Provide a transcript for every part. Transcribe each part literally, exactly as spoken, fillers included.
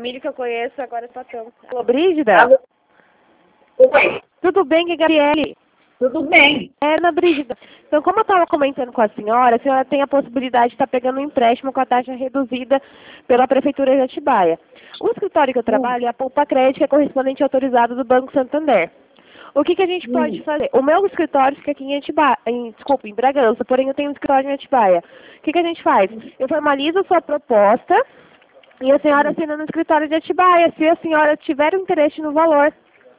família que eu conheço agora está tão. Alô, Brígida? Alô? Oi, Tudo bem, que é Gabriele? tudo bem? É, Ana Brígida. Então, como eu estava comentando com a senhora, a senhora tem a possibilidade de estar pegando um empréstimo com a taxa reduzida pela Prefeitura de Atibaia. O escritório que eu trabalho é a Poupa Crédito, que é correspondente autorizado do Banco Santander. O que, que a gente Hum. pode fazer? O meu escritório fica aqui em Atibaia, em, desculpa, em Bragança, porém eu tenho um escritório em Atibaia. O que, que a gente faz? Eu formalizo a sua proposta e a senhora assina no escritório de Atibaia, se a senhora tiver um interesse no valor.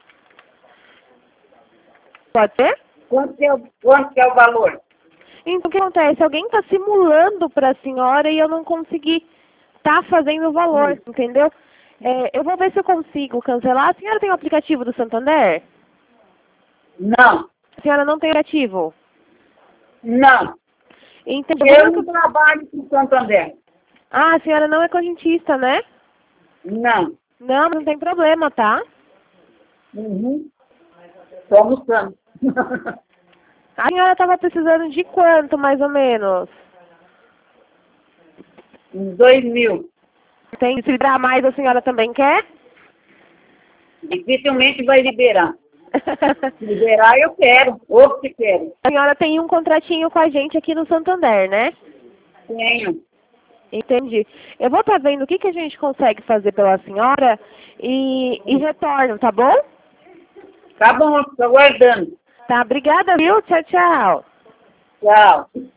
Pode ser? Quanto que é, o- quanto que é o valor? Então, o que acontece? Alguém está simulando para a senhora e eu não consegui estar fazendo o valor, Hum. entendeu? É, eu vou ver se eu consigo cancelar. A senhora tem o aplicativo do Santander? Não, A senhora não tem aplicativo? não. Então, Eu como não que eu- trabalho com Santander. Ah, a senhora não é correntista, né? Não. Não, não tem problema, tá? Uhum. Estou almoçando. A senhora estava precisando de quanto, mais ou menos? Uns dois mil. Tem, se liberar mais, a senhora também quer? Dificilmente vai liberar. Se liberar, eu quero. Ou se quero. A senhora tem um contratinho com a gente aqui no Santander, né? Tenho. Entendi. Eu vou estar vendo o que, que a gente consegue fazer pela senhora e, e retorno, tá bom? Tá bom, estou aguardando. Tá, obrigada, viu? Tchau, tchau. Tchau.